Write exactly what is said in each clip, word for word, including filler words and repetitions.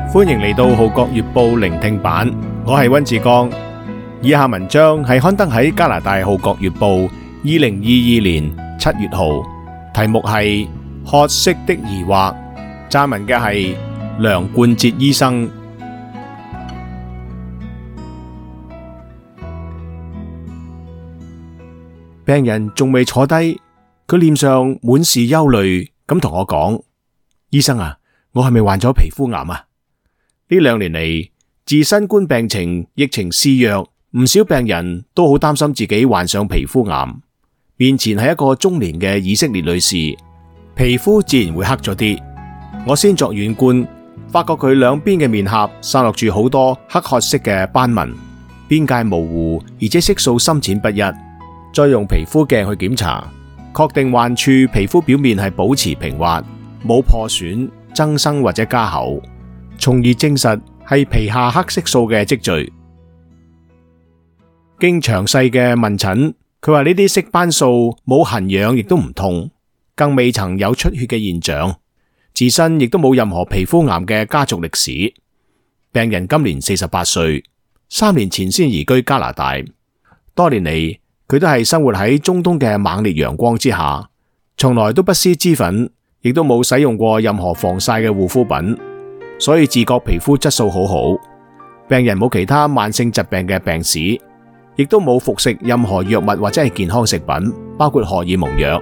歡迎嚟到《號角月報》聆聽版，我係溫志剛。以下文章係刊登喺加拿大《號角月報》二零二二年七月號，題目係褐色的疑惑，撰文嘅係梁冠哲醫生。病人仲未坐低，佢臉上滿是憂慮，咁同我講：醫生啊，我係咪患咗皮膚癌啊？呢兩年嚟，自新冠病情疫情肆虐，唔少病人都好擔心自己患上皮膚癌。面前係一個中年嘅以色列女士，皮膚自然會黑咗啲。我先作遠觀，發覺佢兩邊嘅面頰散落住好多黑褐色嘅斑紋，邊界模糊，而且色素深淺不一。再用皮膚鏡去檢查，確定患處皮膚表面係保持平滑，冇破損、增生或者加厚，從而證實係皮下黑色素嘅積聚。經詳細嘅問診，佢話呢啲色斑素冇痕癢，亦都唔痛，更未曾有出血嘅現象，自身亦都冇任何皮膚癌嘅家族歷史。病人今年四十八歲，三年前先移居加拿大，多年嚟佢都係生活喺中東嘅猛烈陽光之下，從來都不施脂粉，亦都冇使用過任何防曬嘅護膚品，所以自覺皮膚質素好好。病人冇其他慢性疾病嘅病史，亦都冇服食任何藥物或者係健康食品，包括荷爾蒙藥。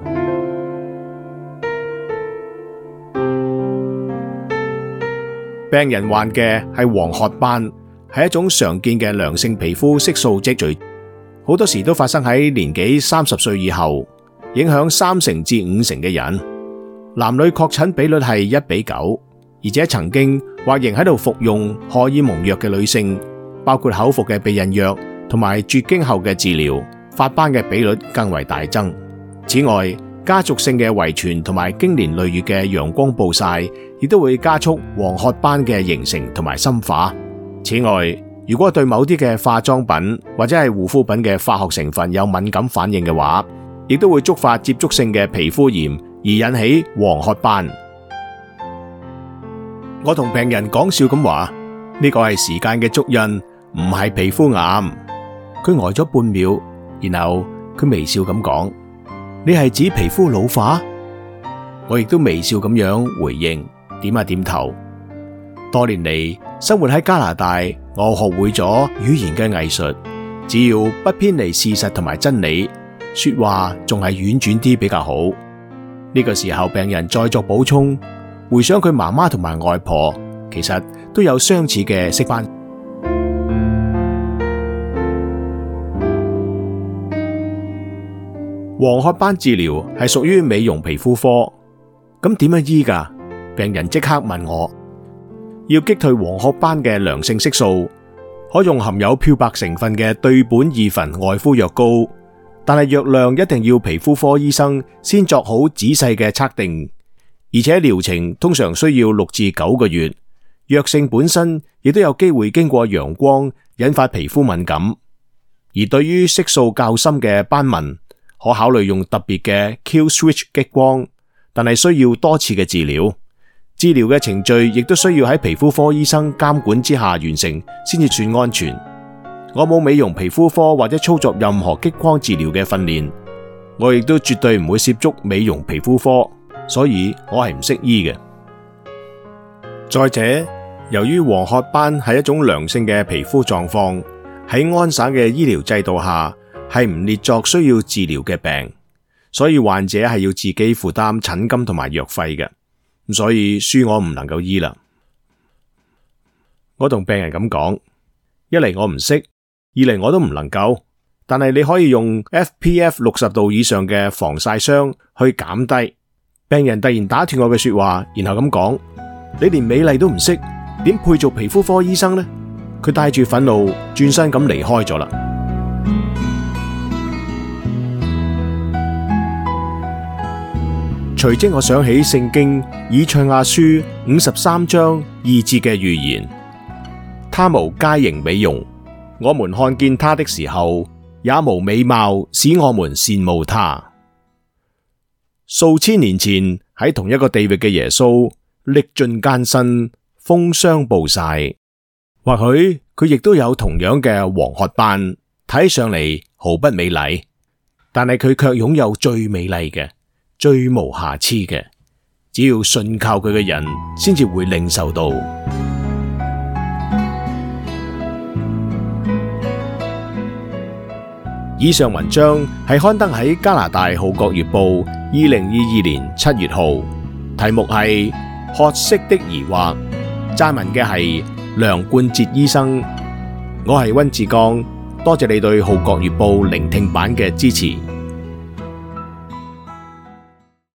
病人患嘅係黃褐斑，係一種常見嘅良性皮膚色素積聚，好多時都發生喺年紀三十歲以後，影響三成至五成嘅人。男女確診比率係一比九，而且曾經或仍喺度服用荷爾蒙藥嘅女性，包括口服嘅避孕藥同埋絕經後嘅治療，發斑嘅比率更為大增。此外，家族性嘅遺傳同埋經年累月嘅陽光暴曬，亦都會加速黃褐斑嘅形成同埋深化。此外，如果對某啲嘅化妝品或者係護膚品嘅化學成分有敏感反應嘅話，亦都會觸發接觸性嘅皮膚炎而引起黃褐斑。我同病人講笑咁話：呢個係時間嘅足印，唔係皮膚癌。佢呆咗半秒，然後佢微笑咁講：你係指皮膚老化？我亦都微笑咁樣回應，點下點頭。多年嚟生活喺加拿大，我學會咗語言嘅藝術，只要不偏離事實同埋真理，說話仲係婉轉啲比較好。呢個時候病人再作補充，回想佢媽媽同埋外婆其實都有相似嘅色斑。黃褐斑治療係屬於美容皮膚科，咁點樣醫㗎？病人即刻問我。要擊退黃褐斑嘅良性色素，可用含有漂白成分嘅對苯二酚外敷藥膏，但係藥量一定要皮膚科醫生先作好仔細嘅測定，而且療程通常需要六至九個月。藥性本身亦都有機會經過陽光引發皮膚敏感，而對於色素較深嘅斑紋，可考慮用特別嘅 Kill Switch 激光，但係需要多次嘅治療。治療嘅程序亦都需要喺皮膚科醫生監管之下完成，先至算安全。我冇美容皮膚科或者操作任何激光治療嘅訓練，我亦都絕對唔會涉足美容皮膚科，所以我係唔識醫嘅。再者，由於黃褐斑係一種良性嘅皮膚狀況，喺安省嘅醫療制度下係唔列作需要治療嘅病，所以患者係要自己負擔診金同埋藥費嘅。所以書我唔能夠醫啦。我同病人咁講：一嚟我唔識，二嚟我都唔能夠，但係你可以用 F P F 六十度以上嘅防曬霜去減低。病人突然打斷我嘅說話，然後咁講：你連美麗都唔識，點配做皮膚科醫生呢？佢帶住憤怒轉身咁離開咗啦。隨即我想起聖經以賽亞書五十三章二節嘅預言：他無佳形美容，我們看見他的時候，也無美貌使我們羨慕他。數千年前喺同一個地域嘅耶穌，歷盡艱辛， 風霜暴曬。或許佢亦都有同樣嘅黃褐斑，睇上嚟毫不美麗，但係佢卻擁有最美麗嘅、最無瑕疵嘅。只要信靠佢嘅人，先至會領受到。以上文章係刊登喺加拿大《號角月報》二零二二年七月號，題目係《褐色的疑惑》，撰文嘅係梁冠哲醫生。我係溫志剛，多謝你對《號角月報》聆聽版嘅支持。